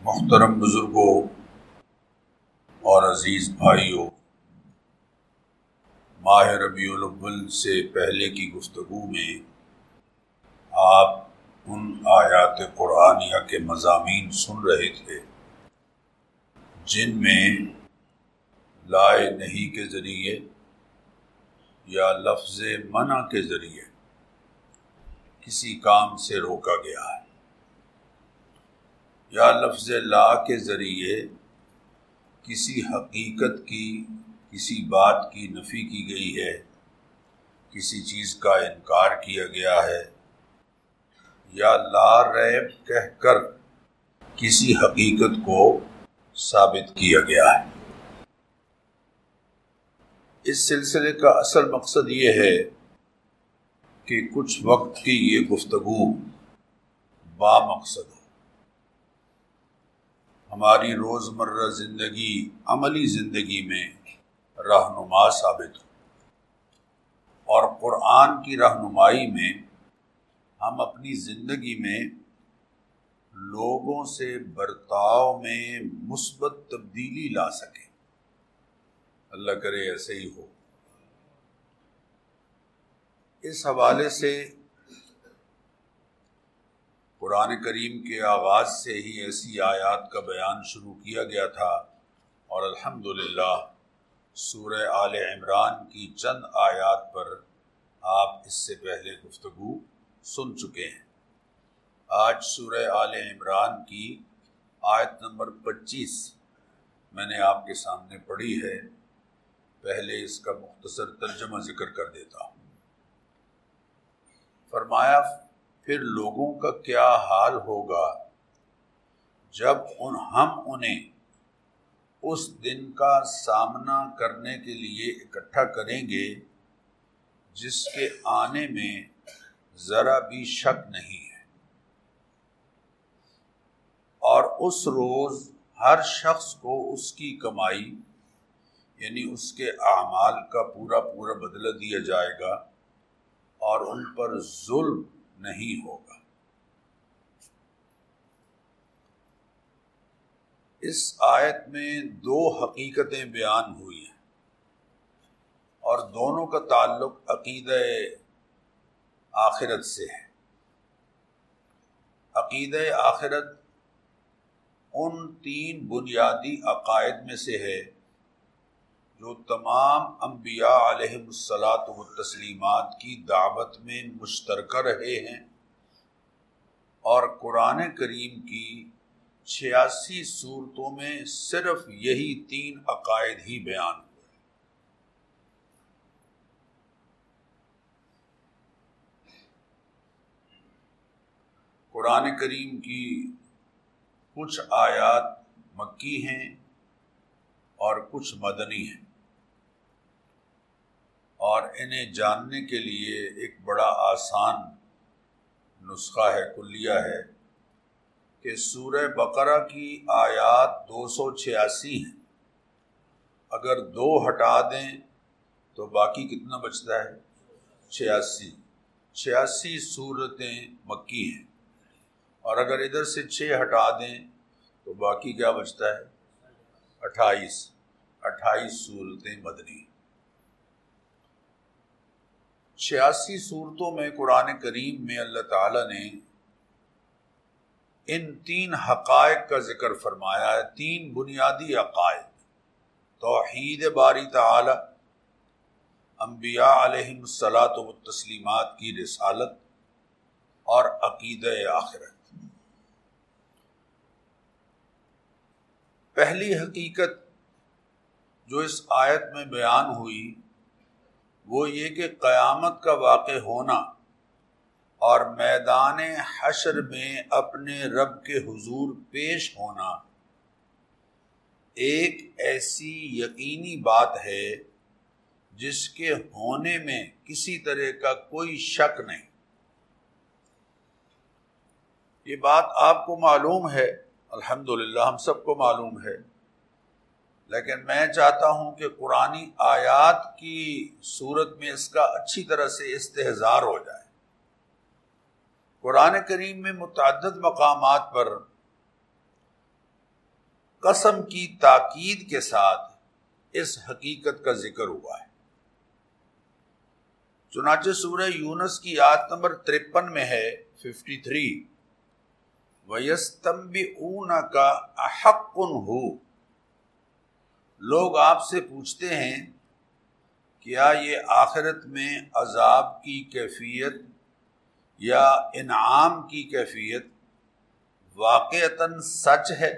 محترم بزرگوں اور عزیز بھائیوں، ماہ ربیع الاول سے پہلے کی گفتگو میں آپ ان آیات قرآنیہ کے مضامین سن رہے تھے جن میں لائے نہیں کے ذریعے یا لفظ منع کے ذریعے کسی کام سے روکا گیا ہے، یا لفظ لا کے ذریعے کسی حقیقت کی، کسی بات کی نفی کی گئی ہے، کسی چیز کا انکار کیا گیا ہے، یا لا ریب کہہ کر کسی حقیقت کو ثابت کیا گیا ہے۔ اس سلسلے کا اصل مقصد یہ ہے کہ کچھ وقت کی یہ گفتگو با مقصد ہو، ہماری روزمرہ زندگی، عملی زندگی میں رہنما ثابت ہو، اور قرآن کی رہنمائی میں ہم اپنی زندگی میں لوگوں سے برتاؤ میں مثبت تبدیلی لا سکیں۔ اللہ کرے ایسے ہی ہو۔ اس حوالے سے قرآن کریم کے آغاز سے ہی ایسی آیات کا بیان شروع کیا گیا تھا، اور الحمدللہ سورہ آل عمران کی چند آیات پر آپ اس سے پہلے گفتگو سن چکے ہیں۔ آج سورہ آل عمران کی آیت نمبر 25 میں نے آپ کے سامنے پڑھی ہے۔ پہلے اس کا مختصر ترجمہ ذکر کر دیتا ہوں۔ فرمایا، پھر لوگوں کا کیا حال ہوگا جب ہم انہیں اس دن کا سامنا کرنے کے لیے اکٹھا کریں گے جس کے آنے میں ذرا بھی شک نہیں ہے، اور اس روز ہر شخص کو اس کی کمائی یعنی اس کے اعمال کا پورا بدلہ دیا جائے گا، اور ان پر ظلم نہیں ہوگا۔ اس آیت میں دو حقیقتیں بیان ہوئی ہیں، اور دونوں کا تعلق عقیدہ آخرت سے ہے۔ عقیدہ آخرت ان تین بنیادی عقائد میں سے ہے جو تمام انبیاء علیہم الصلاۃ والتسلیمات کی دعوت میں مشترکہ رہے ہیں، اور قرآن کریم کی 86 سورتوں میں صرف یہی تین عقائد ہی بیان ہوئے۔ قرآن کریم کی کچھ آیات مکی ہیں اور کچھ مدنی ہیں، اور انہیں جاننے کے لیے ایک بڑا آسان نسخہ ہے، کلیہ ہے، کہ سورہ بقرہ کی آیات 286 ہیں۔ اگر 2 ہٹا دیں تو باقی کتنا بچتا ہے؟ 86۔ 86 سورتیں مکی ہیں، اور اگر ادھر سے 6 ہٹا دیں تو باقی کیا بچتا ہے؟ 28 سورتیں مدنی۔ 86 صورتوں میں قرآن کریم میں اللہ تعالیٰ نے ان تین حقائق کا ذکر فرمایا ہے، تین بنیادی عقائد: توحید باری تعالی، انبیاء علیہم الصلاۃ والتسلیمات کی رسالت، اور عقیدہ آخرت۔ پہلی حقیقت جو اس آیت میں بیان ہوئی وہ یہ کہ قیامت کا واقع ہونا اور میدان حشر میں اپنے رب کے حضور پیش ہونا ایک ایسی یقینی بات ہے جس کے ہونے میں کسی طرح کا کوئی شک نہیں۔ یہ بات آپ کو معلوم ہے، الحمدللہ ہم سب کو معلوم ہے، لیکن میں چاہتا ہوں کہ قرآنی آیات کی صورت میں اس کا اچھی طرح سے استحضار ہو جائے۔ قرآن کریم میں متعدد مقامات پر قسم کی تاکید کے ساتھ اس حقیقت کا ذکر ہوا ہے۔ چنانچہ سورہ یونس کی آیت نمبر 53 میں ہے 53، وَيَسْتَنبِئُونَكَ أَحَقٌّ هُوَ، لوگ آپ سے پوچھتے ہیں کیا یہ آخرت میں عذاب کی کیفیت یا انعام کی کیفیت واقعتاً سچ ہے؟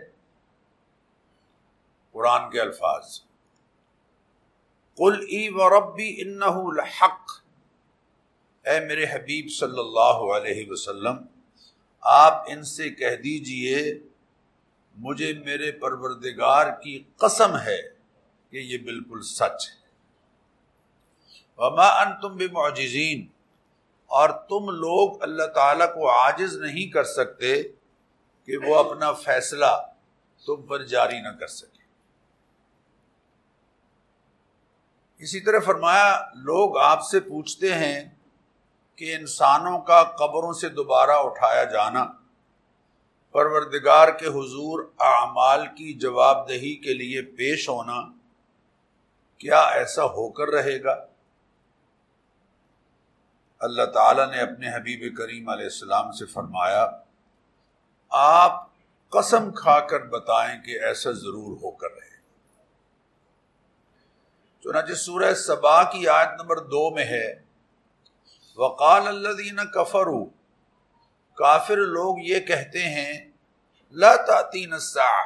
قرآن کے الفاظ، قُلْ اِی وَرَبِّی إِنَّهُ لَحَقٌّ، اے میرے حبیب صلی اللہ علیہ وسلم آپ ان سے کہہ دیجئے مجھے میرے پروردگار کی قسم ہے کہ یہ بالکل سچ ہے۔ وَمَا أَنْتُمْ بِمُعْجِزِينَ، اور تم لوگ اللہ تعالیٰ کو عاجز نہیں کر سکتے کہ وہ اپنا فیصلہ تم پر جاری نہ کر سکے۔ اسی طرح فرمایا لوگ آپ سے پوچھتے ہیں کہ انسانوں کا قبروں سے دوبارہ اٹھایا جانا، پروردگار کے حضور اعمال کی جواب دہی کے لیے پیش ہونا، کیا ایسا ہو کر رہے گا؟ اللہ تعالیٰ نے اپنے حبیب کریم علیہ السلام سے فرمایا آپ قسم کھا کر بتائیں کہ ایسا ضرور ہو کر رہے۔ چنانچہ سورہ سبا کی آیت نمبر 2 میں ہے وقال الذین کفروا، کافر لوگ یہ کہتے ہیں لا تأتینا الساعہ،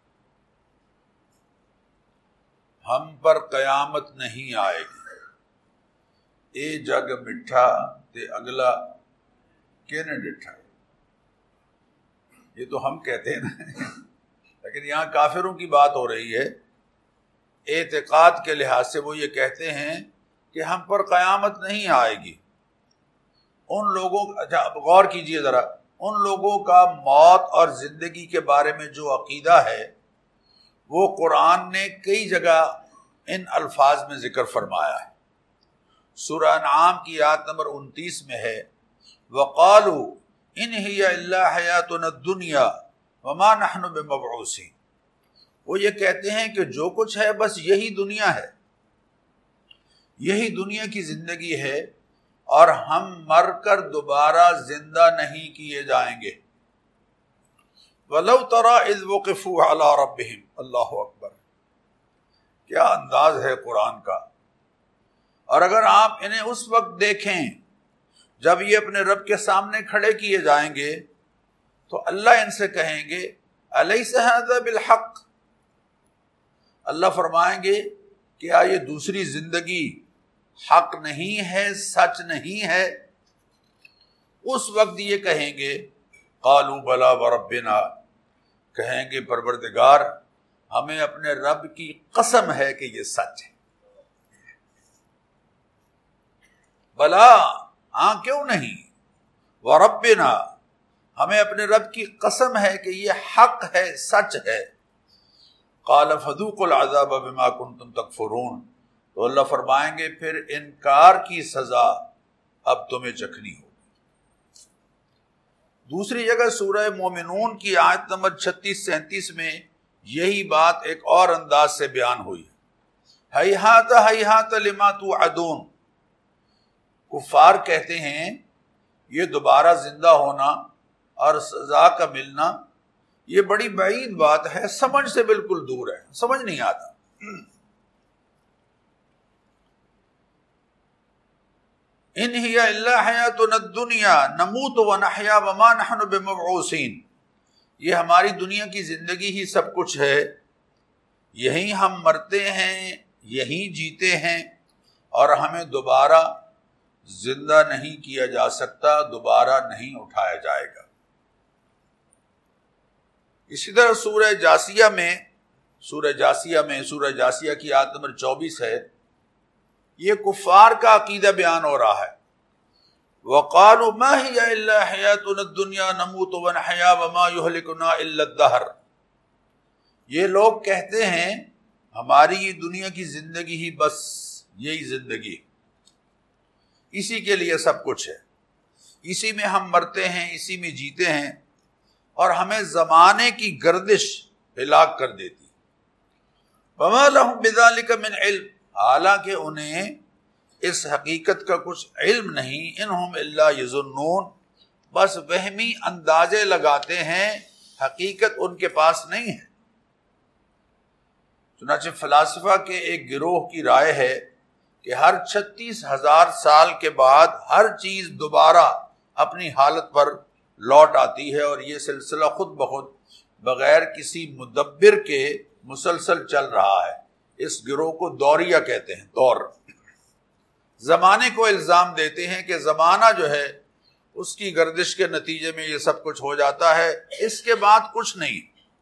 ہم پر قیامت نہیں آئے گی، اے جگ مٹھا تے اگلا کینے ڈٹھا، یہ تو ہم کہتے ہیں نا لیکن یہاں کافروں کی بات ہو رہی ہے۔ اعتقاد کے لحاظ سے وہ یہ کہتے ہیں کہ ہم پر قیامت نہیں آئے گی۔ ان لوگوں، اچھا غور کیجئے ذرا، ان لوگوں کا موت اور زندگی کے بارے میں جو عقیدہ ہے وہ قرآن نے کئی جگہ ان الفاظ میں ذکر فرمایا ہے۔ سورہ انعام کی آیت نمبر 29 میں ہے وَقَالُوا إِنْ هِيَ إِلَّا حَيَاتُنَا الدُّنْيَا وَمَا نَحْنُ بِمَبْعُوثِينَ، وہ یہ کہتے ہیں کہ جو کچھ ہے بس یہی دنیا ہے، یہی دنیا کی زندگی ہے اور ہم مر کر دوبارہ زندہ نہیں کیے جائیں گے۔ وَلَوْ تَرَى إِذْ وُقِفُوا عَلَى رَبِّهِمْ، اللہ اکبر، کیا انداز ہے قرآن کا۔ اور اگر آپ انہیں اس وقت دیکھیں جب یہ اپنے رب کے سامنے کھڑے کیے جائیں گے تو اللہ ان سے کہیں گے أَلَيْسَ هَذَا بِالْحَقِّ، اللہ فرمائیں گے کیا یہ دوسری زندگی حق نہیں ہے، سچ نہیں ہے؟ اس وقت یہ کہیں گے قالوا بلا وربنا، کہیں گے پروردگار ہمیں اپنے رب کی قسم ہے کہ یہ سچ ہے۔ بلا، ہاں کیوں نہیں، وربنا، ہمیں اپنے رب کی قسم ہے کہ یہ حق ہے، سچ ہے۔ قال فذوقوا العذاب بما کنتم تکفرون، تو اللہ فرمائیں گے پھر انکار کی سزا اب تمہیں چکھنی ہوگی۔ دوسری جگہ سورہ مومنون کی آیت نمبر 36-37 میں یہی بات ایک اور انداز سے بیان ہوئی ہے۔ ہیہات ہیہات لما توعدون، کفار کہتے ہیں یہ دوبارہ زندہ ہونا اور سزا کا ملنا یہ بڑی بعید بات ہے، سمجھ سے بالکل دور ہے، سمجھ نہیں آتا۔ ان ہی الا حیاتنا الدنیا نموت ونحیا وما نحن بمبعوثین، یہ ہماری دنیا کی زندگی ہی سب کچھ ہے، یہیں ہم مرتے ہیں، یہیں جیتے ہیں، اور ہمیں دوبارہ زندہ نہیں کیا جا سکتا، دوبارہ نہیں اٹھایا جائے گا۔ اسی طرح سورہ جاسیہ کی آیت نمبر 24 ہے، یہ کفار کا عقیدہ بیان ہو رہا ہے۔ وَقَالُوا مَا هِيَ إِلَّا حَيَاتُنَا الدُّنْيَا نَمُوتُ وَنَحْيَا وَمَا يُهْلِكُنَا إِلَّا الدَّهْرُ، یہ لوگ کہتے ہیں ہماری یہ دنیا کی زندگی ہی بس یہی زندگی، اسی کے لیے سب کچھ ہے، اسی میں ہم مرتے ہیں، اسی میں جیتے ہیں، اور ہمیں زمانے کی گردش ہلاک کر دیتی. وما لهم بذلك من علم، حالانکہ انہیں اس حقیقت کا کچھ علم نہیں. انہم الا یظنون، بس وہمی اندازے لگاتے ہیں، حقیقت ان کے پاس نہیں ہے. چنانچہ فلاسفہ کے ایک گروہ کی رائے ہے کہ ہر 36,000 سال کے بعد ہر چیز دوبارہ اپنی حالت پر لوٹ آتی ہے، اور یہ سلسلہ خود بخود بغیر کسی مدبر کے مسلسل چل رہا ہے. اس گروہ کو دوریہ کہتے ہیں. دور زمانے کو الزام دیتے ہیں کہ زمانہ جو ہے اس کی گردش کے نتیجے میں یہ سب کچھ ہو جاتا ہے، اس کے بعد کچھ نہیں.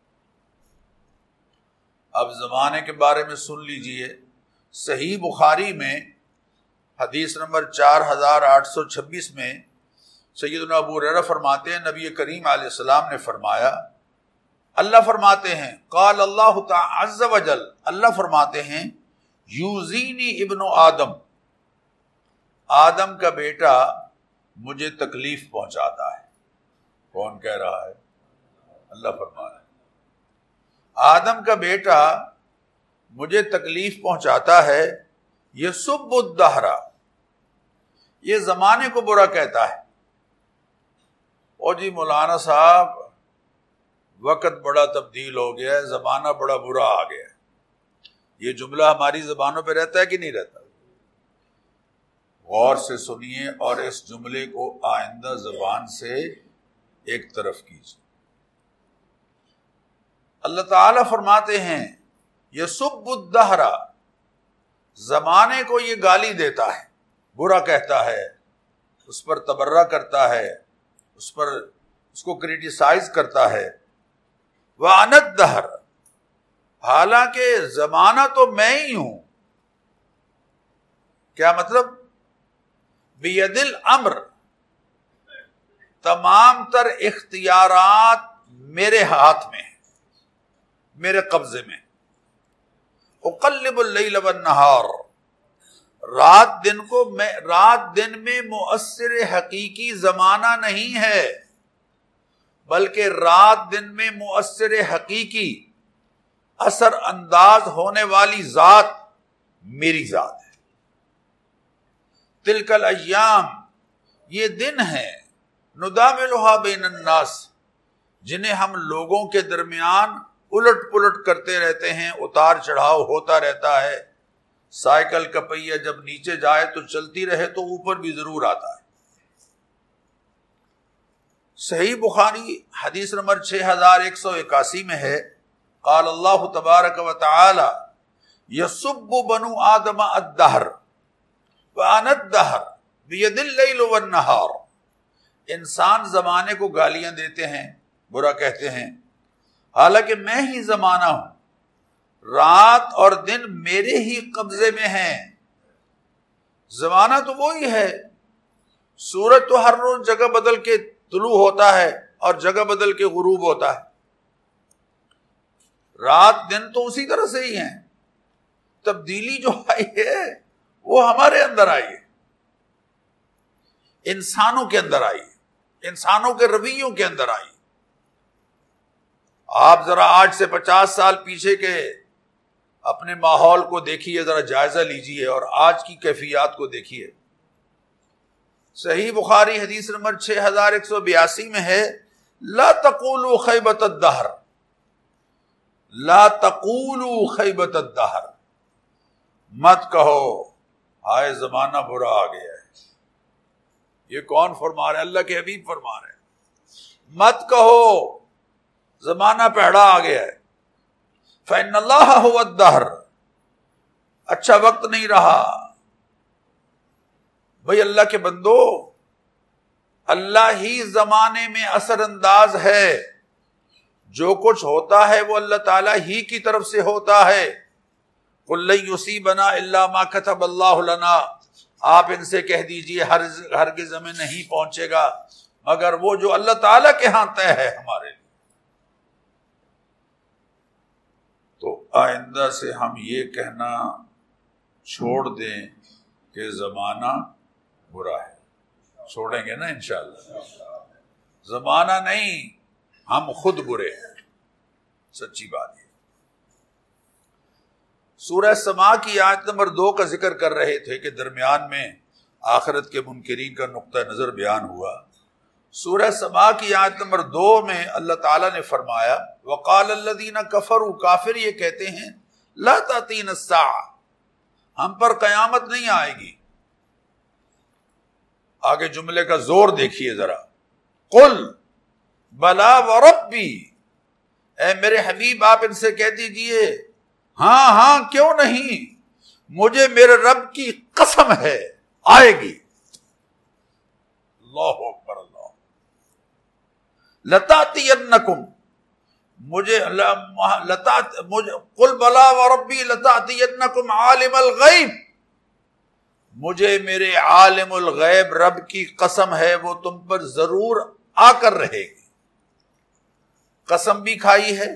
اب زمانے کے بارے میں سن لیجئے. صحیح بخاری میں حدیث نمبر 4826 میں سیدنا ابو ہریرہ فرماتے ہیں نبی کریم علیہ السلام نے فرمایا، اللہ فرماتے ہیں قال اللہ تعالی عز وجل، اللہ فرماتے ہیں یوزینی ابن آدم، آدم کا بیٹا مجھے تکلیف پہنچاتا ہے. کون کہہ رہا ہے؟ اللہ فرما رہا ہے آدم کا بیٹا مجھے تکلیف پہنچاتا ہے. یسب الدہر، یہ زمانے کو برا کہتا ہے. اور جی مولانا صاحب وقت بڑا تبدیل ہو گیا ہے، زمانہ بڑا برا آ گیا ہے. یہ جملہ ہماری زبانوں پہ رہتا ہے کہ نہیں رہتا؟ غور سے سنیے اور اس جملے کو آئندہ زبان سے ایک طرف کیجیے. اللہ تعالیٰ فرماتے ہیں یسب الدہر، زمانے کو یہ گالی دیتا ہے، برا کہتا ہے، اس پر تبرہ کرتا ہے، اس کو کریٹیسائز کرتا ہے. وَأَنَا الدَّهْرُ، حالانکہ زمانہ تو میں ہی ہوں. کیا مطلب؟ بِيَدِ الْأَمْرِ، تمام تر اختیارات میرے ہاتھ میں ہیں، میرے قبضے میں. اقلب اللیل والنہار، رات دن میں مؤثر حقیقی زمانہ نہیں ہے، بلکہ رات دن میں مؤثر حقیقی اثر انداز ہونے والی ذات میری ذات ہے. تلک الایام، یہ دن ہیں، نداولها بین الناس، جنہیں ہم لوگوں کے درمیان الٹ پلٹ کرتے رہتے ہیں، اتار چڑھاؤ ہوتا رہتا ہے. سائیکل کا پہیہ جب نیچے جائے تو چلتی رہے تو اوپر بھی ضرور آتا ہے. صحیح بخاری حدیث نمبر 6181 میں ہے قال اللہ تبارک و تعالی یسب بنو آدم الدہر وَأَنَا الدَّهْرُ بِيَدِ اللَّيْلُ وَالنَّهَارُ، انسان زمانے کو گالیاں دیتے ہیں، برا کہتے ہیں، حالانکہ میں ہی زمانہ ہوں. رات اور دن میرے ہی قبضے میں ہیں. زمانہ تو وہی ہے. سورج تو ہر روز جگہ بدل کے طلوع ہوتا ہے اور جگہ بدل کے غروب ہوتا ہے. رات دن تو اسی طرح سے ہی ہیں. تبدیلی جو آئی ہے وہ ہمارے اندر آئی ہے، انسانوں کے اندر آئی ہے، انسانوں کے رویوں کے اندر آئی. آپ ذرا آج سے 50 سال پیچھے کے اپنے ماحول کو دیکھیے، ذرا جائزہ لیجیے اور آج کی کیفیات کو دیکھیے. صحیح بخاری حدیث نمبر 6182 میں ہے لا تقولوا خیبت الدہر، لا تقولوا خیبت الدہر، مت کہو ہائے زمانہ برا آ گیا ہے. یہ کون فرما رہے ہیں؟ اللہ کے حبیب فرما رہے ہیں مت کہو زمانہ پیڑا آ گیا ہے. فإن اللہ هو الدہر، اچھا وقت نہیں رہا. بھئی اللہ کے بندو، اللہ ہی زمانے میں اثر انداز ہے. جو کچھ ہوتا ہے وہ اللہ تعالیٰ ہی کی طرف سے ہوتا ہے. قل لن یصیبنا الا ما کتب اللہ لنا، آپ ان سے کہہ دیجئے ہرگز ہمیں نہیں پہنچے گا مگر وہ جو اللہ تعالیٰ کے ہاں طے ہے ہمارے لیے. تو آئندہ سے ہم یہ کہنا چھوڑ دیں کہ زمانہ برا ہے. چھوڑیں گے نا انشاءاللہ؟ زمانہ نہیں، ہم خود برے ہیں. سچی بات ہے۔ سورہ سما کی آیت نمبر 2 کا ذکر کر رہے تھے کہ درمیان میں آخرت کے منکرین کا نقطہ نظر بیان ہوا۔ سورہ سما کی آیت نمبر 2 میں اللہ تعالیٰ نے فرمایا وقال الذین کفروا، کافر یہ کہتے ہیں لا تأتینا الساعہ، ہم پر قیامت نہیں آئے گی۔ آگے جملے کا زور دیکھیے ذرا، قل بلا وربی، اے میرے حبیب آپ ان سے کہہ دیجئے ہاں ہاں کیوں نہیں، مجھے میرے رب کی قسم ہے آئے گی۔ اللہ اکبر، اللہ لتاتینکم، قل بلا وربی لتاتینکم عالم الغیب، مجھے میرے عالم الغیب رب کی قسم ہے وہ تم پر ضرور آ کر رہے گی۔ قسم بھی کھائی ہے،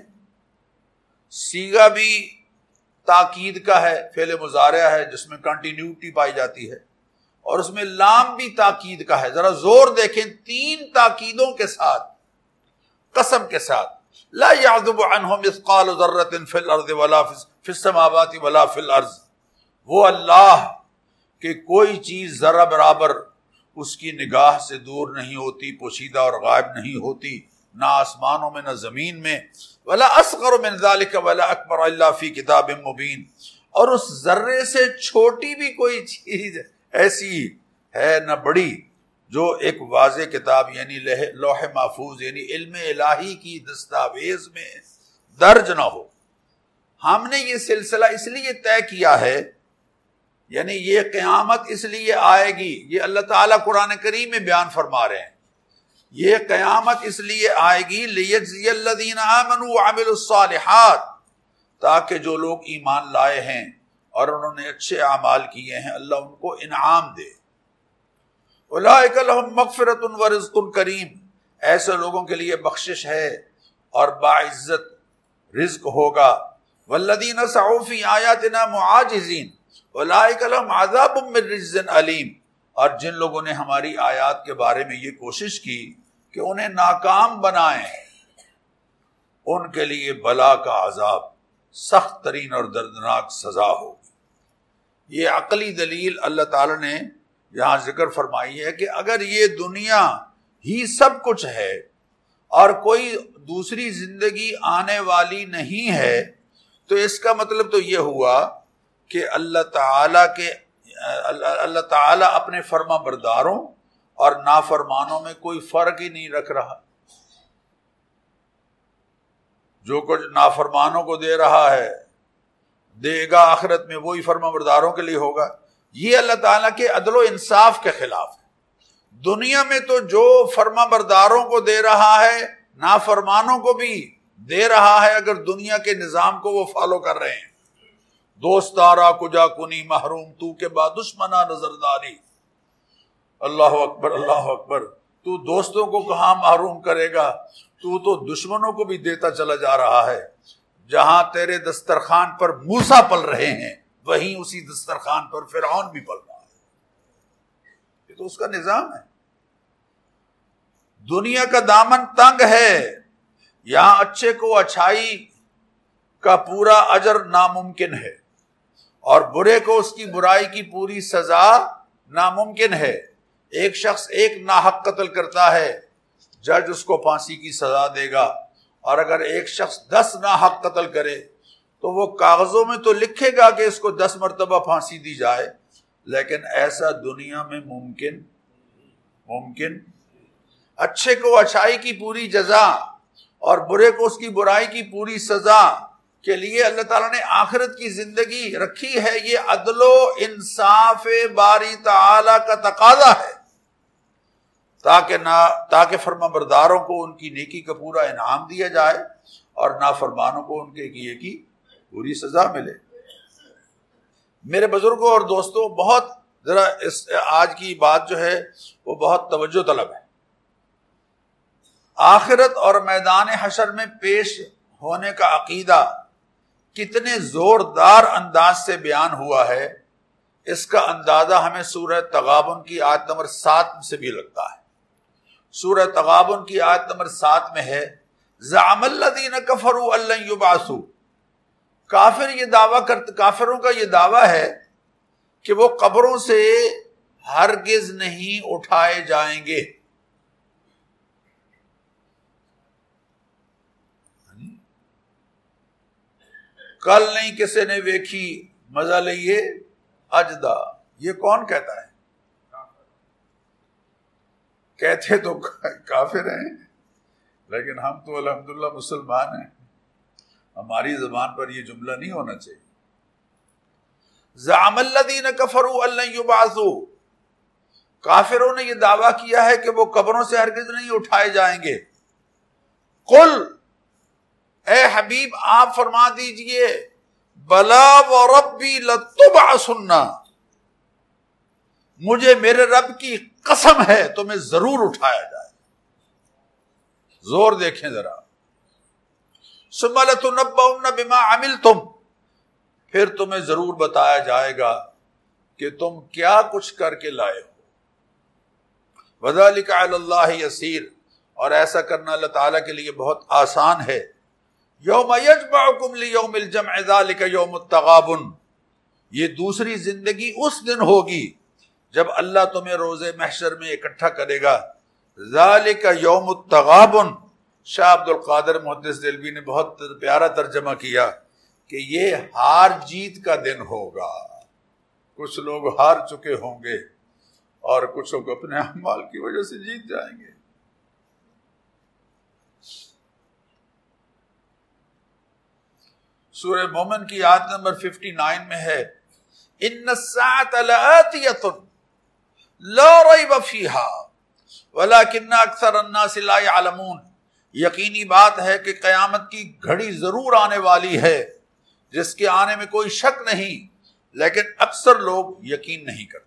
صیغہ بھی تاکید کا ہے، فعل مضارع ہے جس میں کنٹینیوٹی پائی جاتی ہے، اور اس میں لام بھی تاکید کا ہے۔ ذرا زور دیکھیں، 3 تاکیدوں کے ساتھ، قسم کے ساتھ، لا يعذب عنہ مثقال ذرۃ فی الارض ولا فی السماوات ولا فی الارض، وہ اللہ کہ کوئی چیز ذرہ برابر اس کی نگاہ سے دور نہیں ہوتی، پوشیدہ اور غائب نہیں ہوتی، نہ آسمانوں میں نہ زمین میں، ولا اصغر من ذلک ولا اکبر الا فی کتاب مبین، اور اس ذرے سے چھوٹی بھی کوئی چیز ایسی ہے نہ بڑی جو ایک واضح کتاب یعنی لوح محفوظ یعنی علم الہی کی دستاویز میں درج نہ ہو۔ ہم نے یہ سلسلہ اس لیے طے کیا ہے، یعنی یہ قیامت اس لیے آئے گی، یہ اللہ تعالیٰ قرآن کریم میں بیان فرما رہے ہیں، یہ قیامت اس لیے آئے گی لیجزی الذین آمنوا وعملوا الصالحات، تاکہ جو لوگ ایمان لائے ہیں اور انہوں نے اچھے اعمال کیے ہیں اللہ ان کو انعام دے۔ اولئک لہم مغفرۃ ورزق کریم، ایسے لوگوں کے لیے بخشش ہے اور باعزت رزق ہوگا۔ والذین سعوا فی آیاتنا معاجزین اولئک لہم عذاب من رجز علیم، اور جن لوگوں نے ہماری آیات کے بارے میں یہ کوشش کی کہ انہیں ناکام بنائیں، ان کے لیے بلا کا عذاب، سخت ترین اور دردناک سزا ہوگی۔ یہ عقلی دلیل اللہ تعالیٰ نے یہاں ذکر فرمائی ہے کہ اگر یہ دنیا ہی سب کچھ ہے اور کوئی دوسری زندگی آنے والی نہیں ہے، تو اس کا مطلب تو یہ ہوا کہ اللہ تعالیٰ اپنے فرما برداروں اور نافرمانوں میں کوئی فرق ہی نہیں رکھ رہا۔ جو کچھ نافرمانوں کو دے رہا ہے دے گا آخرت میں وہی فرما برداروں کے لیے ہوگا۔ یہ اللہ تعالیٰ کے عدل و انصاف کے خلاف ہے۔ دنیا میں تو جو فرما برداروں کو دے رہا ہے نافرمانوں کو بھی دے رہا ہے، اگر دنیا کے نظام کو وہ فالو کر رہے ہیں۔ دوستارا کجا کنی محروم تو کے بعد دشمنا نظرداری، اللہ اکبر اللہ اکبر، تو دوستوں کو کہاں محروم کرے گا، تو دشمنوں کو بھی دیتا چلا جا رہا ہے۔ جہاں تیرے دسترخوان پر موسیٰ پل رہے ہیں وہیں اسی دسترخوان پر فرعون بھی پل رہا ہے۔ یہ تو اس کا نظام ہے۔ دنیا کا دامن تنگ ہے، یہاں اچھے کو اچھائی کا پورا اجر ناممکن ہے اور برے کو اس کی برائی کی پوری سزا ناممکن ہے۔ ایک شخص ایک ناحق قتل کرتا ہے، جج اس کو پھانسی کی سزا دے گا، اور اگر ایک شخص 10 ناحق قتل کرے تو وہ کاغذوں میں تو لکھے گا کہ اس کو 10 مرتبہ پھانسی دی جائے، لیکن ایسا دنیا میں ممکن اچھے کو اچھائی کی پوری جزا اور برے کو اس کی برائی کی پوری سزا کے لیے اللہ تعالیٰ نے آخرت کی زندگی رکھی ہے۔ یہ عدل و انصاف باری تعالیٰ کا تقاضا ہے، تاکہ فرما برداروں کو ان کی نیکی کا پورا انعام دیا جائے اور نافرمانوں کو ان کے کیے کی پوری سزا ملے۔ میرے بزرگوں اور دوستوں، بہت ذرا آج کی بات جو ہے وہ بہت توجہ طلب ہے۔ آخرت اور میدان حشر میں پیش ہونے کا عقیدہ کتنے زوردار انداز سے بیان ہوا ہے، اس کا اندازہ ہمیں سورہ تغابن کی آیت نمبر 7 سے بھی لگتا ہے۔ سورہ تغابن کی آیت نمبر 7 میں ہے زعم الذین کفروا ان لن یبعثوا، کافر یہ دعویٰ کرتے، کافروں کا یہ دعویٰ ہے کہ وہ قبروں سے ہرگز نہیں اٹھائے جائیں گے۔ کل نہیں کسی نے ویکھی مزہ لئیے اجدا، یہ کون کہتا ہے؟ کہتے تو کافر ہیں، لیکن ہم تو الحمدللہ مسلمان ہیں، ہماری زبان پر یہ جملہ نہیں ہونا چاہیے۔ زعم الذین کفروا ان لن یبعثوا، کافروں نے یہ دعویٰ کیا ہے کہ وہ قبروں سے ہرگز نہیں اٹھائے جائیں گے۔ قل، اے حبیب آپ فرما دیجئے، بلا وربی لتبعثن، مجھے میرے رب کی قسم ہے تمہیں ضرور اٹھایا جائے۔ زور دیکھیں ذرا، ثم لتنبؤن بما عملتم، پھر تمہیں ضرور بتایا جائے گا کہ تم کیا کچھ کر کے لائے ہو۔ وذلک علی اللہ یسیر، اور ایسا کرنا اللہ تعالیٰ کے لیے بہت آسان ہے۔ یوم یجمعکم لیوم الجمع ذلک یوم التغابن، یہ دوسری زندگی اس دن ہوگی جب اللہ تمہیں روز محشر میں اکٹھا کرے گا۔ ذالک یوم التغابن، شاہ عبد القادر محدث دہلوی نے بہت پیارا ترجمہ کیا کہ یہ ہار جیت کا دن ہوگا، کچھ لوگ ہار چکے ہوں گے اور کچھ لوگ اپنے اعمال کی وجہ سے جیت جائیں گے۔ سورہ مومن کی آیت نمبر 59 میں ہے، ان الساعة لآتیۃ لا ریب فیہا ولکن اکثر الناس لا یعلمون، یقینی بات ہے کہ قیامت کی گھڑی ضرور آنے والی ہے جس کے آنے میں کوئی شک نہیں، لیکن اکثر لوگ یقین نہیں کرتے۔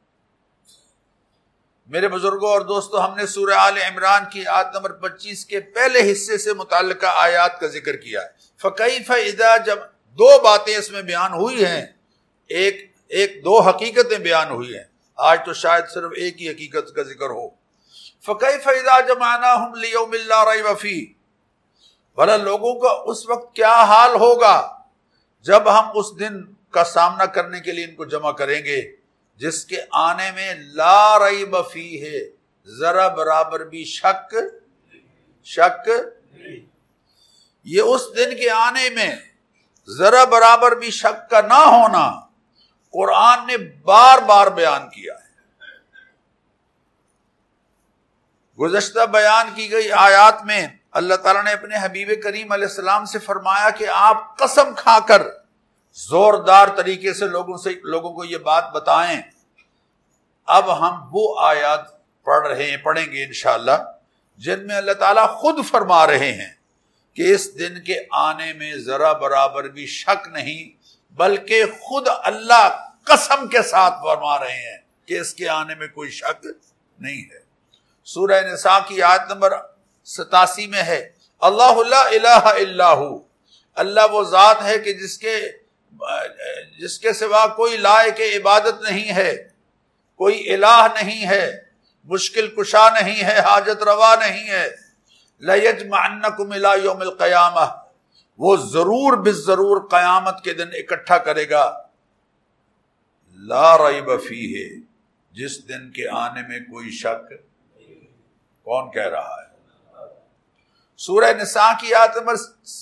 میرے بزرگوں اور دوستو، ہم نے سورہ آل عمران کی آیت نمبر 25 کے پہلے حصے سے متعلقہ آیات کا ذکر کیا ہے۔ فَكَيْفَ إِذَا، جب دو باتیں اس میں بیان ہوئی ہیں، دو حقیقتیں بیان ہوئی ہیں، آج تو شاید صرف ایک ہی حقیقت کا ذکر ہو۔ فَكَيْفَ إِذَا جَمَعْنَاهُمْ لِيَوْمٍ لَا رَيْبَ فِيهِ، بھلا لوگوں کا اس وقت کیا حال ہوگا جب ہم اس دن کا سامنا کرنے کے لیے ان کو جمع کریں گے جس کے آنے میں لا ریب فیہ، ذرا برابر بھی شک، یہ اس دن کے آنے میں ذرا برابر بھی شک کا نہ ہونا قرآن نے بار بار بیان کیا ہے۔ گزشتہ بیان کی گئی آیات میں اللہ تعالیٰ نے اپنے حبیب کریم علیہ السلام سے فرمایا کہ آپ قسم کھا کر زوردار طریقے سے لوگوں کو یہ بات بتائیں۔ اب ہم وہ آیات پڑھیں گے انشاءاللہ جن میں اللہ تعالیٰ خود فرما رہے ہیں کہ اس دن کے آنے میں ذرا برابر بھی شک نہیں، بلکہ خود اللہ قسم کے ساتھ فرما رہے ہیں کہ اس کے آنے میں کوئی شک نہیں ہے۔ سورہ نساء کی آیت نمبر 87 میں ہے، اللہ لا الہ الا ہو، اللہ وہ ذات ہے کہ جس کے سوا کوئی لائق عبادت نہیں ہے، کوئی الہ نہیں ہے، مشکل کشا نہیں ہے، حاجت روا نہیں ہے۔ لَيَجْمَعَنَّكُمْ إِلَىٰ يَوْمِ الْقِيَامَةِ، وہ ضرور بالضرور قیامت کے دن اکٹھا کرے گا۔ لا ریب فیہ، جس دن کے آنے میں کوئی شک، کون کہہ رہا ہے؟ سورہ نساء کی آیت نمبر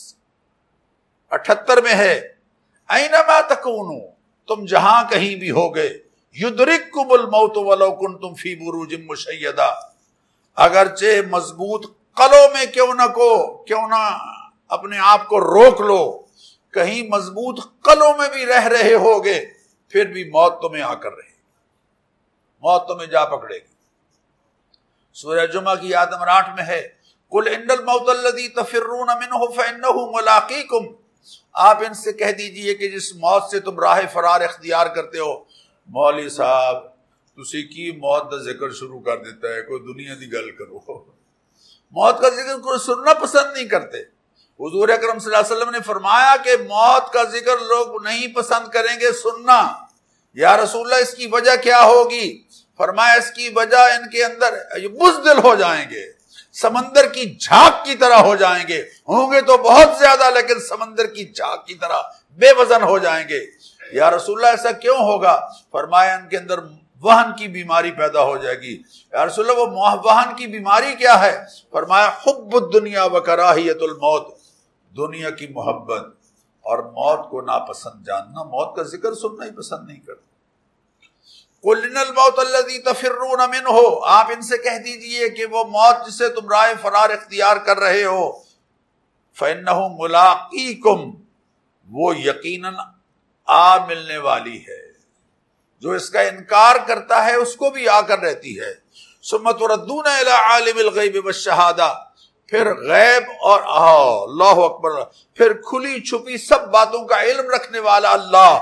78 میں ہے، اینما تکونوا، تم جہاں کہیں بھی ہوگے، یدرککم الموت ولو کنتم فی بروج مشیدہ، اگرچہ مضبوط قلعوں میں کیوں نہ اپنے آپ کو روک لو، کہیں مضبوط قلعوں میں بھی رہ رہے ہوگے، پھر بھی موت تمہیں آ کر رہے گی، موت تمہیں جا پکڑے گی۔ سورہ جمعہ کی آیت نمبر 8 میں ہے، قل ان الموت الذی تفرون منہ فانہ ملاقیکم، آپ ان سے کہہ دیجئے کہ جس موت سے تم راہ فرار اختیار کرتے ہو۔ مولوی صاحب تسی کی موت کا ذکر شروع کر دیتا ہے، کوئی دنیا دی گل کرو، موت کا ذکر کوئی سننا پسند نہیں کرتے۔ حضور اکرم صلی اللہ علیہ وسلم نے فرمایا کہ موت کا ذکر لوگ نہیں پسند کریں گے سننا۔ یا رسول اللہ اس کی وجہ کیا ہوگی؟ فرمایا اس کی وجہ ان کے اندر بزدل ہو جائیں گے، سمندر کی جھاگ کی طرح ہو جائیں گے، ہوں گے تو بہت زیادہ لیکن سمندر کی جھاگ کی طرح بے وزن ہو جائیں گے۔ یا رسول اللہ ایسا کیوں ہوگا؟ فرمایا ان کے اندر وہن کی بیماری پیدا ہو جائے گی۔ یا رسول اللہ وہ وہن کی بیماری کیا ہے؟ فرمایا حب الدنیا و کراہیت الموت، دنیا کی محبت اور موت کو ناپسند جاننا، موت کا ذکر سننا ہی پسند نہیں کرتا۔ قُلْ إِنَّ الْمَوْتَ الَّذِي تَفِرُّونَ مِنْهُ، آپ ان سے کہہ دیجئے کہ وہ موت جسے تم رائے فرار اختیار کر رہے ہو، فَإِنَّهُ مُلَاقِيكُمْ، وہ یقیناً آ ملنے والی ہے۔ جو اس کا انکار کرتا ہے اس کو بھی آ کر رہتی ہے۔ ثُمَّ تُرَدُّونَ إِلَىٰ عَالِمِ الْغَيْبِ وَالشَّهَادَةِ، پھر غیب اور اللہ اکبر، پھر کھلی چھپی سب باتوں کا علم رکھنے والا اللہ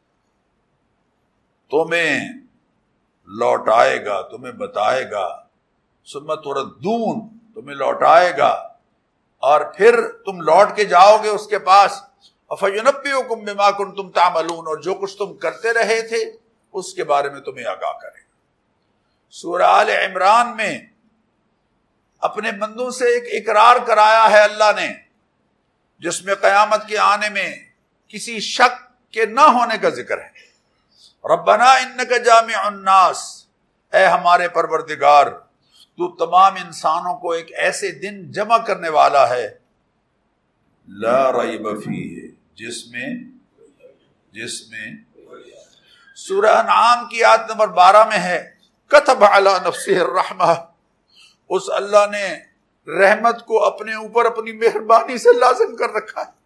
تمہیں لوٹائے گا، تمہیں بتائے گا۔ ثم تردون، تمہیں لوٹائے گا اور پھر تم لوٹ کے جاؤ گے اس کے پاس۔ فَيُنَبِّئُكُم بِمَا كُنتُمْ تَعْمَلُونَ، اور جو کچھ تم کرتے رہے تھے اس کے بارے میں تمہیں آگاہ کرے گا۔ سورہ آل عمران میں اپنے بندوں سے ایک اقرار کرایا ہے اللہ نے، جس میں قیامت کے آنے میں کسی شک کے نہ ہونے کا ذکر ہے۔ ربنا انک جامع الناس، اے ہمارے پروردگار تو تمام انسانوں کو ایک ایسے دن جمع کرنے والا ہے، لا ریب فیہ، جس میں سورہ انعام کی آیت نمبر 12 میں ہے، کتب علی نفسہ الرحمہ، اس اللہ نے رحمت کو اپنے اوپر اپنی مہربانی سے لازم کر رکھا ہے۔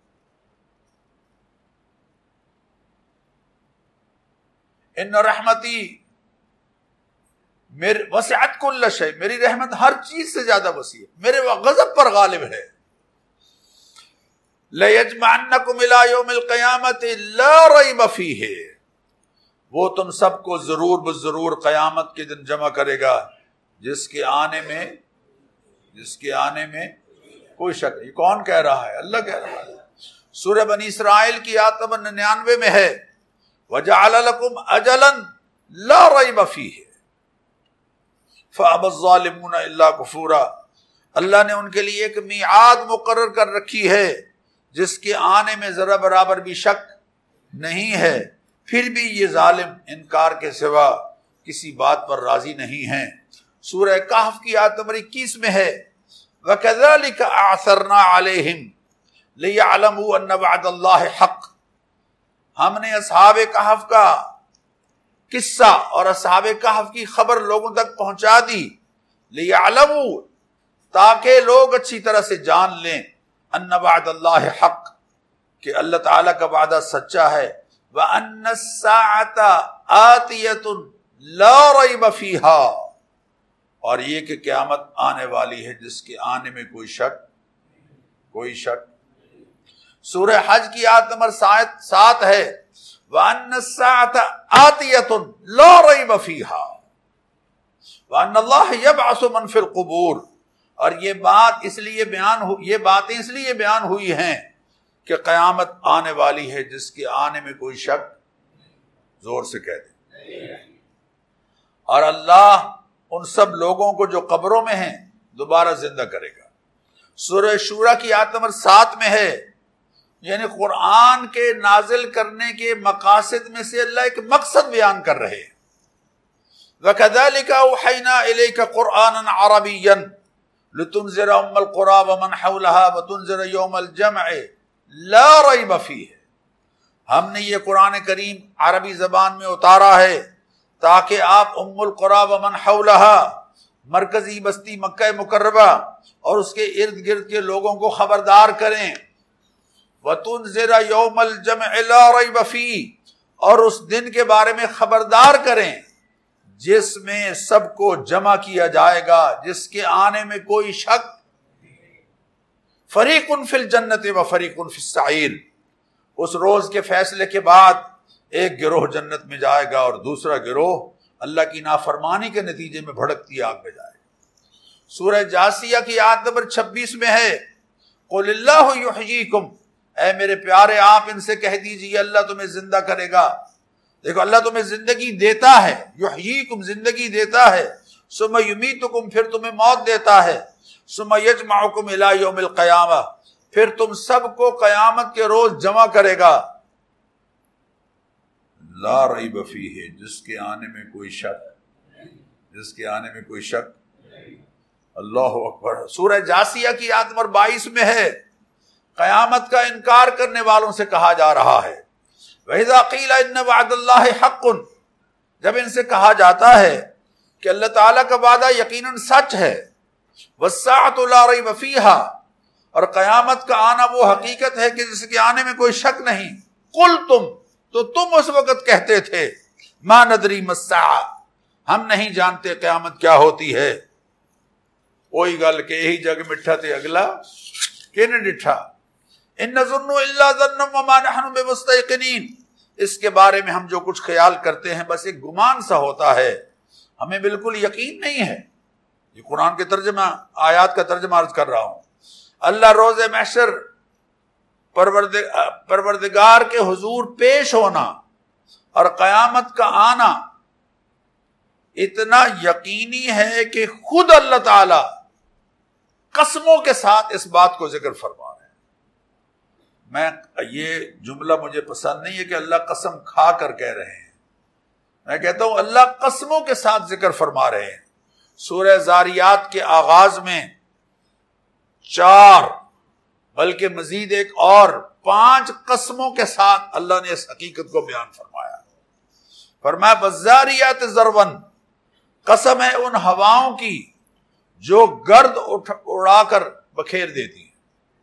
ان رحمتی وسعت کل شیء، میری رحمت ہر چیز سے زیادہ وسیع ہے، میرے غضب پر غالب ہے۔ لَيَجْمَعَنَّكُمْ إِلَىٰ يَوْمِ الْقِيَامَةِ لَا رَيْبَ فِيهِ، وہ تم سب کو ضرور بضرور قیامت کے دن جمع کرے گا، جس کے آنے میں کوئی شک نہیں۔ کون کہہ رہا ہے؟ اللہ کہہ رہا ہے۔ سورہ بنی اسرائیل کی آیت نمبر 99 میں ہے، وَجَعَلَ لَكُمْ أَجَلًا لَا رَيْبَ فِيهِ فَأَبَى الظَّالِمُونَ إِلَّا كُفُورًا، اللہ نے ان کے لیے ایک میعاد مقرر کر رکھی ہے جس کے آنے میں ذرا برابر بھی شک نہیں ہے، پھر بھی یہ ظالم انکار کے سوا کسی بات پر راضی نہیں ہیں۔ سورہ کہف کی آیت نمبر 21 میں ہے، وَكَذَلِكَ أَعْثَرْنَا عَلَيْهِمْ لِيَعْلَمُوا أَنَّ وَعْدَ اللَّهِ حَقٌّ، ہم نے اصحاب کہف کا قصہ اور اصحاب کہف کی خبر لوگوں تک پہنچا دی، لِيَعْلَمُوا، تاکہ لوگ اچھی طرح سے جان لیں، ان وعد اللہ حق، کہ اللہ تعالیٰ کا وعدہ سچا ہے، وَأَنَّ السَّاعَةَ آتِيَةٌ لَا رَيْبَ فِيهَا، اور یہ کہ قیامت آنے والی ہے جس کے آنے میں کوئی شک۔ سورہ حج کی آیت نمبر 7 ہے، وَأَنَّ السَّاعَةَ آتِيَةٌ لَا رَيْبَ فِيهَا وَأَنَّ اللَّهَ يَبْعَثُ مَنْ فِي الْقُبُورِ، اور یہ باتیں اس لیے بیان ہوئی ہیں کہ قیامت آنے والی ہے جس کے آنے میں کوئی شک، زور سے کہہ دیں، اور اللہ ان سب لوگوں کو جو قبروں میں ہیں دوبارہ زندہ کرے گا۔ سورہ شورى کی آیت نمبر 7 میں ہے، یعنی قرآن کے نازل کرنے کے مقاصد میں سے اللہ ایک مقصد بیان کر رہے ہیں۔ وَكَذَلِكَ أَوْحَيْنَا إِلَيْكَ قُرْآنًا عَرَبِيًّا لِتُنذِرَ أُمَّ الْقُرَىٰ وَمَنْ حَوْلَهَا وَتُنذِرَ يَوْمَ الْجَمْعِ لَا رَيْبَ فِيهِ، ہم نے یہ قرآن کریم عربی زبان میں اتارا ہے تاکہ آپ ام القریٰ ومن حولها، مرکزی بستی مکہ مکرمہ اور اس کے ارد گرد کے لوگوں کو خبردار کریں، وَتُنذِرَ يَوْمَ الْجَمْعِ لَا رَيْبَ فِيهِ، اور اس دن کے بارے میں خبردار کریں جس میں سب کو جمع کیا جائے گا، جس کے آنے میں کوئی شک۔ فَرِيقٌ فِي الْجَنَّةِ وَفَرِيقٌ فِي السَّعِيرِ، اس روز کے فیصلے کے بعد ایک گروہ جنت میں جائے گا اور دوسرا گروہ اللہ کی نافرمانی کے نتیجے میں بھڑکتی آگ میں جائے گا۔ سورہ جاسیہ کی آیت نمبر 26 میں ہے، قُلِ اللَّهُ يُحْيِيكُمْ، اے میرے پیارے آپ ان سے کہہ دیجئے اللہ تمہیں زندہ کرے گا۔ دیکھو اللہ تمہیں زندگی دیتا ہے، یحییکم، زندگی دیتا ہے، ثم یمیتکم، پھر تمہیں موت دیتا ہے، ثم یجمعکم الی یوم القیامہ، پھر تم سب کو قیامت کے روز جمع کرے گا، لا ریب فیہ، جس کے آنے میں کوئی شک، جس کے آنے میں کوئی شک۔ اللہ اکبر۔ سورہ جاسیہ کی آیت نمبر 22 میں ہے، قیامت کا انکار کرنے والوں سے کہا جا رہا ہے وَإِذَا قِيلَ إِنَّ وَعْدَ اللَّهِ حَقٌّ، جب ان سے کہا جاتا ہے کہ اللہ تعالیٰ کا وعدہ یقیناً سچ ہے، وَالسَّاعَةُ لَا رَيْبَ فِيهَا، اور قیامت کا آنا وہ حقیقت ہے کہ جس کے آنے میں کوئی شک نہیں، قُلْتُمْ، تو تم اس وقت کہتے تھے، مَا نَدْرِي مَا السَّاعَةُ، ہم نہیں جانتے قیامت کیا ہوتی ہے۔ وہی گل کہ یہی جگ مٹھا تے اگلا کہ نہیں ڈٹھا، ان نظن الا ظنا وما نحن بمستيقنين، اس کے بارے میں ہم جو کچھ خیال کرتے ہیں بس ایک گمان سا ہوتا ہے، ہمیں بالکل یقین نہیں ہے۔ یہ قرآن کے ترجمہ، آیات کا ترجمہ عرض کر رہا ہوں۔ اللہ روز محشر پروردگار کے حضور پیش ہونا اور قیامت کا آنا اتنا یقینی ہے کہ خود اللہ تعالی قسموں کے ساتھ اس بات کو ذکر فرما رہے ہیں۔ میں یہ جملہ مجھے پسند نہیں ہے کہ اللہ قسم کھا کر کہہ رہے ہیں، میں کہتا ہوں اللہ قسموں کے ساتھ ذکر فرما رہے ہیں۔ سورہ زاریات کے آغاز میں 4 بلکہ مزید ایک اور 5 قسموں کے ساتھ اللہ نے اس حقیقت کو بیان فرمایا۔ فرمایا والذاریات ذروا، قسم ہے ان ہواؤں کی جو گرد اڑا کر بکھیر دیتی ہیں،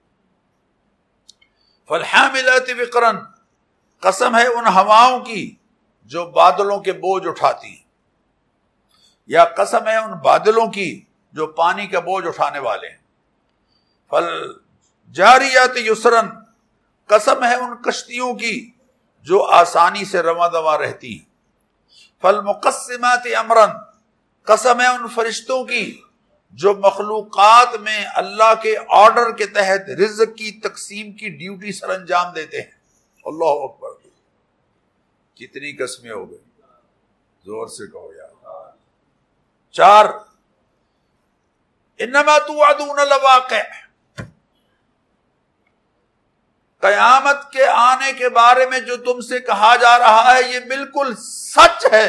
فالحاملات وقرا، قسم ہے ان ہواؤں کی جو بادلوں کے بوجھ اٹھاتی ہیں، یا قسم ہے ان بادلوں کی جو پانی کا بوجھ اٹھانے والے ہیں، فالجاریات یسرا، قسم ہے ان کشتیوں کی جو آسانی سے رواں دواں رہتی ہیں، فالمقسمات امرا، قسم ہے ان فرشتوں کی جو مخلوقات میں اللہ کے آرڈر کے تحت رزق کی تقسیم کی ڈیوٹی سر انجام دیتے ہیں۔ اللہ اکبر، کتنی قسمیں ہو گئی، زور سے کہو یار۔ 4 انما توعدون لواقع، قیامت کے آنے کے بارے میں جو تم سے کہا جا رہا ہے یہ بالکل سچ ہے،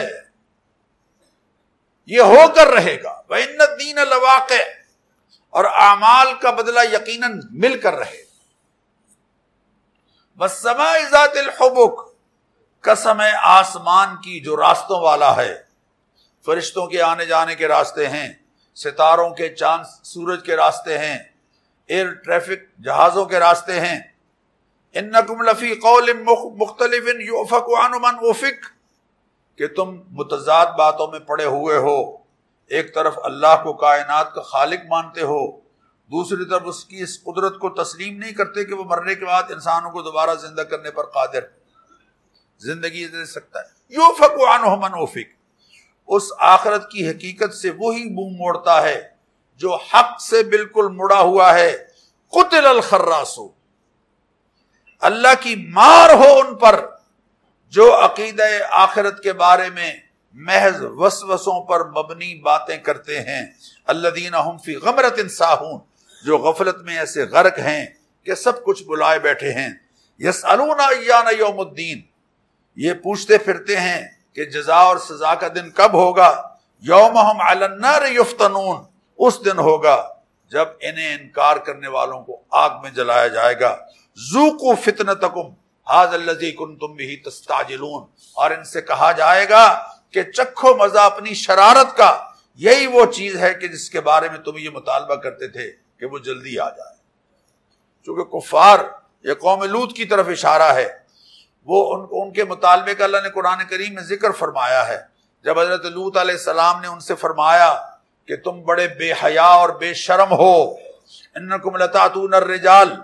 یہ ہو کر رہے گا۔ وَإِنَّ الدِّينَ لَوَاقِعٌ، اور اعمال کا بدلہ یقیناً مل کر رہے گا۔ وَالسَّمَاءِ ذَاتِ الْحُبُكِ، قسم ہے آسمان کی جو راستوں والا ہے، فرشتوں کے آنے جانے کے راستے ہیں، ستاروں کے، چاند سورج کے راستے ہیں، ایئر ٹریفک جہازوں کے راستے ہیں۔ اِنَّكُمْ لَفِي قَوْلٍ مُخْتَلِفٍ يُؤْفَكُ عَنْهُ مَنْ أُفِكَ، کہ تم متضاد باتوں میں پڑے ہوئے ہو، ایک طرف اللہ کو کائنات کا خالق مانتے ہو، دوسری طرف اس کی اس قدرت کو تسلیم نہیں کرتے کہ وہ مرنے کے بعد انسانوں کو دوبارہ زندہ کرنے پر قادر، زندگی دے سکتا ہے۔ یوفق عنہ من اوفق، اس آخرت کی حقیقت سے وہی منہ موڑتا ہے جو حق سے بالکل مڑا ہوا ہے۔ قتل الخراس، اللہ کی مار ہو ان پر جو عقیدہ آخرت کے بارے میں محض وسوسوں پر مبنی باتیں کرتے ہیں۔ الذین هم فی غمرۃ ساہون، جو غفلت میں ایسے غرق ہیں کہ سب کچھ بلائے بیٹھے ہیں۔ یسألون ایان یوم الدین، یہ پوچھتے پھرتے ہیں کہ جزا اور سزا کا دن کب ہوگا۔ یوم ہم علی النار یفتنون، اس دن ہوگا جب انہیں انکار کرنے والوں کو آگ میں جلایا جائے گا۔ ذوقوا فتنتکم ھذا الذی کنتم بہ تستعجلون، اور ان سے کہا جائے گا کہ چکھو مزہ اپنی شرارت کا، یہی وہ چیز ہے کہ جس کے بارے میں تم یہ مطالبہ کرتے تھے کہ وہ جلدی آ جائے۔ چونکہ کفار، یہ قوم لوط کی طرف اشارہ ہے، وہ ان کے مطالبے کا اللہ نے قرآن کریم میں ذکر فرمایا ہے۔ جب حضرت لوط علیہ السلام نے ان سے فرمایا کہ تم بڑے بے حیا اور بے شرم ہو، انکم لتاتون الرجال،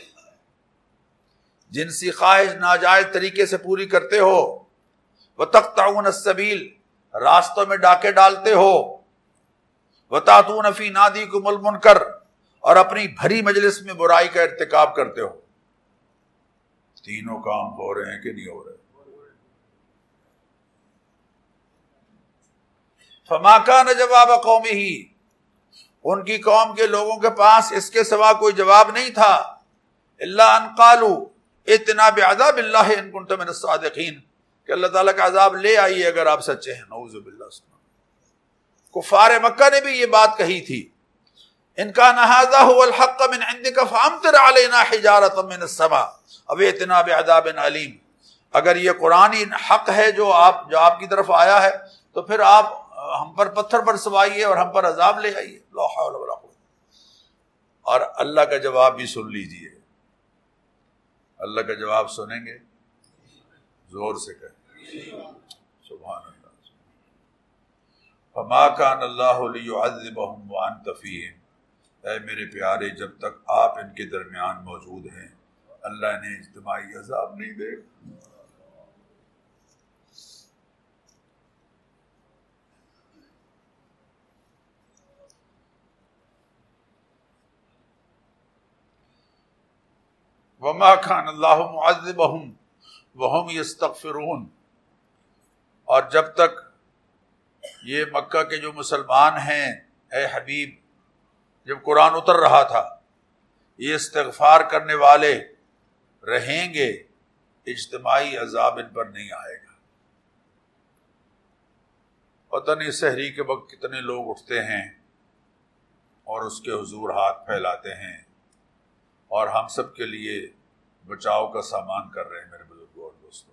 جنسی خواہش ناجائز طریقے سے پوری کرتے ہو، وتقطعون السبیل، راستوں میں ڈاکے ڈالتے ہو، وتاتون فی نادیکم المنکر، اور اپنی بھری مجلس میں برائی کا ارتکاب کرتے ہو۔ تینوں کام ہو رہے ہیں کہ نہیں ہو رہے؟ فما کان جواب قومہ، ان کی قوم کے لوگوں کے پاس اس کے سوا کوئی جواب نہیں تھا الا ان قالوا ائتنا بعذاب اللہ ان کنت من الصادقین، کہ اللہ تعالیٰ کا عذاب لے آئیے اگر آپ سچے ہیں۔ نعوذ باللہ۔ کفار مکہ نے بھی یہ بات کہی تھی، ان کان ھذا هو الحق من عندک فامطر علینا حجارۃ من السماء او ائتنا بعذاب علیم، اگر یہ قرآن حق ہے جو آپ کی طرف آیا ہے تو پھر آپ ہم پر پتھر برسوائیے اور ہم پر عذاب لے آئیے۔ لا حول ولا قوة۔ اور اللہ کا جواب بھی سن لیجئے، اللہ کا جواب سنیں گے؟ زور سے کہیں سبحان اللہ۔ فما كان اللہ لیعذبہم وانت فیہم، اے میرے پیارے جب تک آپ ان کے درمیان موجود ہیں اللہ نے اجتماعی عذاب نہیں دے گا۔ وما كان اللہ معذبہم وہم یستغفرون، اور جب تک یہ مکہ کے جو مسلمان ہیں اے حبیب جب قرآن اتر رہا تھا یہ استغفار کرنے والے رہیں گے، اجتماعی عذاب ان پر نہیں آئے گا۔ پتہ نہیں سحری کے وقت کتنے لوگ اٹھتے ہیں اور اس کے حضور ہاتھ پھیلاتے ہیں اور ہم سب کے لیے بچاؤ کا سامان کر رہے ہیں۔ میرے بزرگوں اور دوستوں،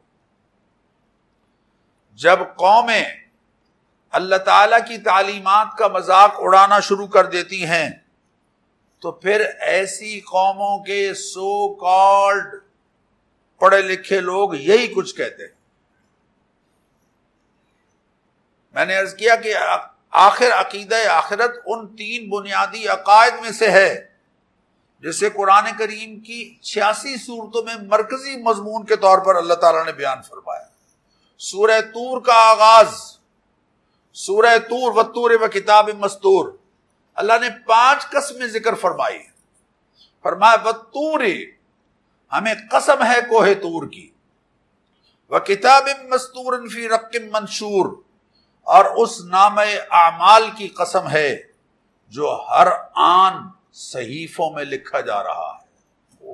جب قومیں اللہ تعالیٰ کی تعلیمات کا مذاق اڑانا شروع کر دیتی ہیں تو پھر ایسی قوموں کے سو کالڈ پڑھے لکھے لوگ یہی کچھ کہتے ہیں۔ میں نے عرض کیا کہ آخر عقیدہ آخرت ان 3 بنیادی عقائد میں سے ہے جسے قرآن کریم کی 86 صورتوں میں مرکزی مضمون کے طور پر اللہ تعالیٰ نے بیان فرمایا۔ سورہ طور کا آغاز، سورہ طور والطور وکتاب مستور، اللہ نے 5 قسمیں ذکر فرمائی۔ فرمایا والطور، ہمیں قسم ہے کوہ طور کی، وکتاب مستور فی رق منشور، اور اس نامہ اعمال کی قسم ہے جو ہر آن صحیفوں میں لکھا جا رہا ہے۔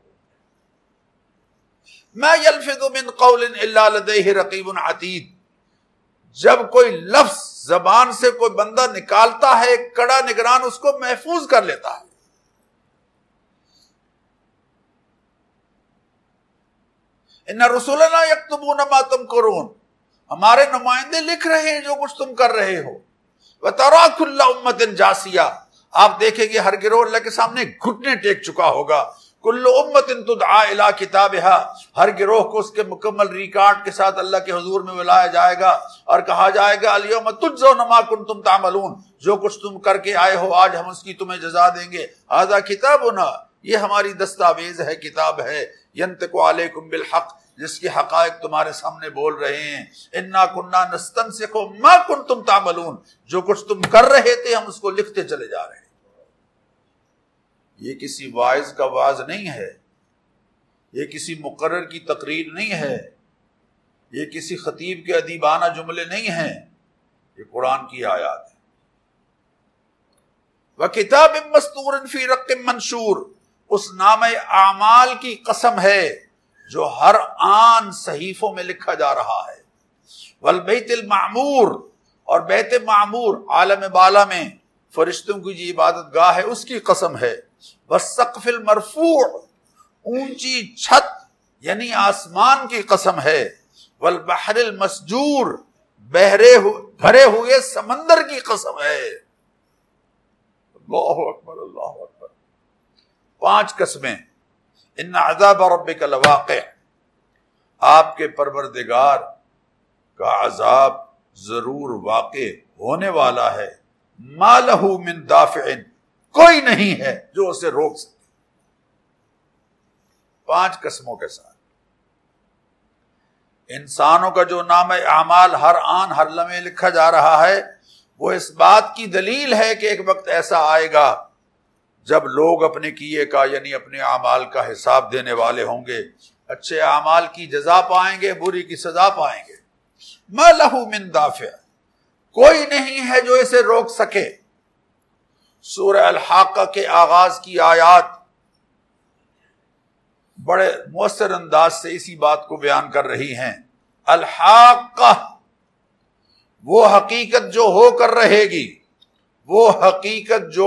ما یلفظ من قول الا لدیہ رقیب عتید، جب کوئی لفظ زبان سے کوئی بندہ نکالتا ہے ایک کڑا نگران اس کو محفوظ کر لیتا ہے۔ ان رسولنا یکتبون ما تمکرون، ہمارے نمائندے لکھ رہے ہیں جو کچھ تم کر رہے ہو۔ وترى كل امة جاثیہ، آپ دیکھیں گے ہر گروہ اللہ کے سامنے گھٹنے ٹیک چکا ہوگا۔ کل امت تدعى الى کتابها، ہر گروہ کو اس کے مکمل ریکارڈ کے ساتھ اللہ کے حضور میں بلایا جائے گا اور کہا جائے گا الیوم تجزون ما کنتم تعملون، جو کچھ تم کر کے آئے ہو آج ہم اس کی تمہیں جزا دیں گے۔ ھذا کتابنا، یہ ہماری دستاویز ہے، کتاب ہے، ینطق علیکم بالحق، جس کے حقائق تمہارے سامنے بول رہے ہیں۔ انا کنا نستنسخ ما کنتم تعملون، جو کچھ تم کر رہے تھے ہم اس کو لکھتے چلے جا رہے ہیں۔ یہ کسی واعظ کا واعظ نہیں ہے، یہ کسی مقرر کی تقریر نہیں ہے، یہ کسی خطیب کے ادیبانہ جملے نہیں ہیں، یہ قرآن کی آیات ہے۔ وَكِتَابٍ مَّسْطُورٍ فِي رَقٍّ مَّنشُورٍ، اس نامہ اعمال کی قسم ہے جو ہر آن صحیفوں میں لکھا جا رہا ہے۔ وَالْبَيْتِ الْمَعْمُورِ، اور بیت معمور عالم بالا میں فرشتوں کی جو عبادت گاہ ہے اس کی قسم ہے۔ وَالسَّقْفِ الْمَرْفُوعِ، اونچی چھت یعنی آسمان کی قسم ہے۔ وَالْبَحْرِ الْمَسْجُورِ، بھرے ہوئے سمندر کی قسم ہے۔ اللہ اکبر، اللہ اکبر۔ 5 قسمیں۔ ان عذاب ربک لواقع، آپ کے پروردگار کا عذاب ضرور واقع ہونے والا ہے۔ ما لہ من دافع، کوئی نہیں ہے جو اسے روک سکے۔ 5 قسموں کے ساتھ انسانوں کا جو نام اعمال ہر آن ہر لمحے لکھا جا رہا ہے وہ اس بات کی دلیل ہے کہ ایک وقت ایسا آئے گا جب لوگ اپنے کیے کا یعنی اپنے اعمال کا حساب دینے والے ہوں گے۔ اچھے اعمال کی جزا پائیں گے، بری کی سزا پائیں گے۔ ما لہ من دافع، کوئی نہیں ہے جو اسے روک سکے۔ سورہ الحاقہ کے آغاز کی آیات بڑے مؤثر انداز سے اسی بات کو بیان کر رہی ہیں۔ الحاقہ، وہ حقیقت جو ہو کر رہے گی، وہ حقیقت جو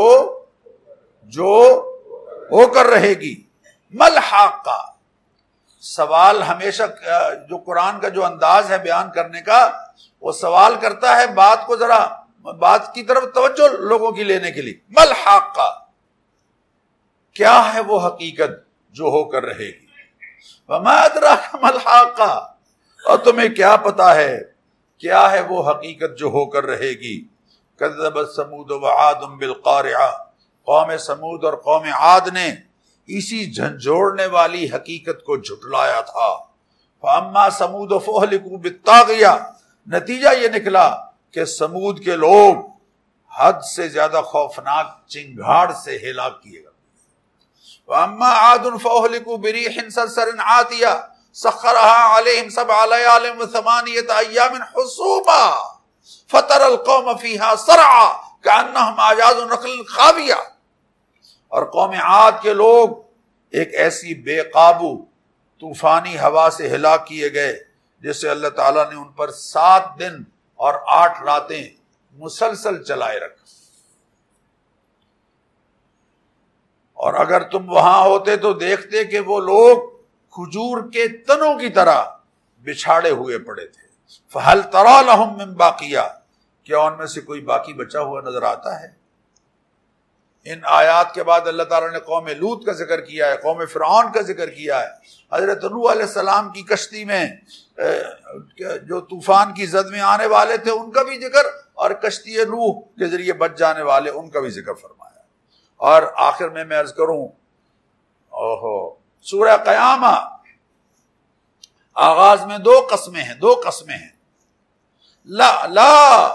ہو کر رہے گی۔ مل حاقہ، سوال ہمیشہ جو قرآن کا جو انداز ہے بیان کرنے کا، وہ سوال کرتا ہے بات کو ذرا بات کی طرف توجہ لوگوں کی لینے کے لیے۔ مل حاقہ، کیا ہے وہ حقیقت جو ہو کر رہے گی؟ وما ادراک مل حاقہ، اور تمہیں کیا پتا ہے کیا ہے وہ حقیقت جو ہو کر رہے گی؟ کذبت ثمود وعاد بالقارعہ، قوم سمود اور قوم عاد نے اسی جھنجھوڑنے والی حقیقت کو جھٹلایا تھا۔ فاما ثمود فاہلکوا بالطاغیہ، نتیجہ یہ نکلا کہ سمود کے لوگ حد سے زیادہ خوفناک چنگھاڑ سے ہلاک کیے گئے۔ واما عاد فاہلکوا بريح صرصر عاتیہ سخرها عليهم 7 ليال و8 أيام حسوما فترى القوم فيها صرعا كأنهم أعجاز نخل خاوية۔ اور قوم عاد کے لوگ ایک ایسی بے قابو طوفانی ہوا سے ہلاک کیے گئے جس سے اللہ تعالیٰ نے ان پر 7 دن اور 8 راتیں مسلسل چلائے رکھا۔ اور اگر تم وہاں ہوتے تو دیکھتے کہ وہ لوگ کھجور کے تنوں کی طرح بچھاڑے ہوئے پڑے تھے۔ فَهَلْ تَرَى لَهُم مِّن بَاقِيَةٍ، کیا ان میں سے کوئی باقی بچا ہوا نظر آتا ہے؟ ان آیات کے بعد اللہ تعالیٰ نے قوم لوط کا ذکر کیا ہے، قوم فرعون کا ذکر کیا ہے، حضرت نوح علیہ السلام کی کشتی میں جو طوفان کی زد میں آنے والے تھے ان کا بھی ذکر، اور کشتی نوح کے ذریعے بچ جانے والے ان کا بھی ذکر فرمایا۔ اور آخر میں عرض کروں، سورہ قیامہ آغاز میں 2 قسمیں ہیں۔ لا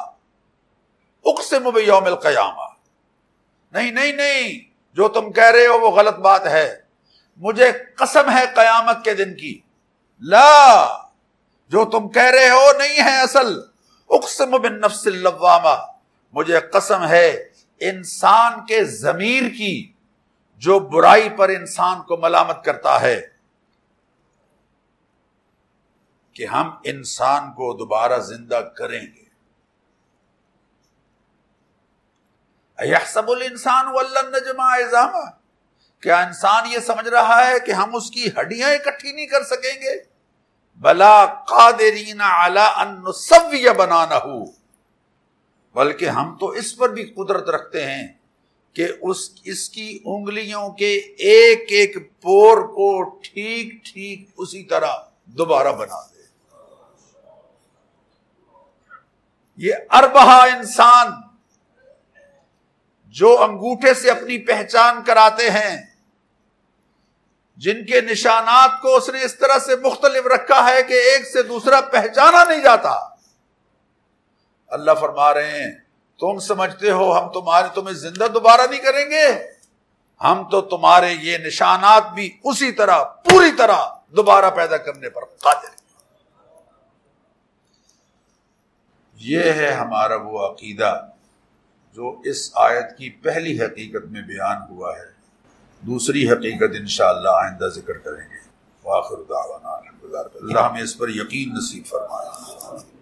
اقسم بیوم القیامہ، نہیں، جو تم کہہ رہے ہو وہ غلط بات ہے، مجھے قسم ہے قیامت کے دن کی۔ لا، جو تم کہہ رہے ہو نہیں ہے اصل۔ اقسم بالنفس اللوامہ، مجھے قسم ہے انسان کے ضمیر کی جو برائی پر انسان کو ملامت کرتا ہے کہ ہم انسان کو دوبارہ زندہ کریں گے۔ اَيَحْسَبُ الْإِنسَانُ أَلَّن نَّجْمَعَ عِظَامَهُ، کیا انسان یہ سمجھ رہا ہے کہ ہم اس کی ہڈیاں اکٹھی نہیں کر سکیں گے؟ بلا قادرین علی ان نسوی بنانہ، بلکہ ہم تو اس پر بھی قدرت رکھتے ہیں کہ اس کی انگلیوں کے ایک ایک پور کو ٹھیک اسی طرح دوبارہ بنا دے۔ یہ اربعہ انسان جو انگوٹھے سے اپنی پہچان کراتے ہیں، جن کے نشانات کو اس نے اس طرح سے مختلف رکھا ہے کہ ایک سے دوسرا پہچانا نہیں جاتا، اللہ فرما رہے ہیں تم سمجھتے ہو ہم تمہیں زندہ دوبارہ نہیں کریں گے؟ ہم تو تمہارے یہ نشانات بھی اسی طرح پوری طرح دوبارہ پیدا کرنے پر قادر ہیں۔ یہ ہے ہمارا وہ عقیدہ جو اس آیت کی پہلی حقیقت میں بیان ہوا ہے۔ دوسری حقیقت انشاءاللہ آئندہ ذکر کریں گے۔ وآخر دعوانا الحمدللہ، اللہ ہمیں اس پر یقین نصیب فرمائے۔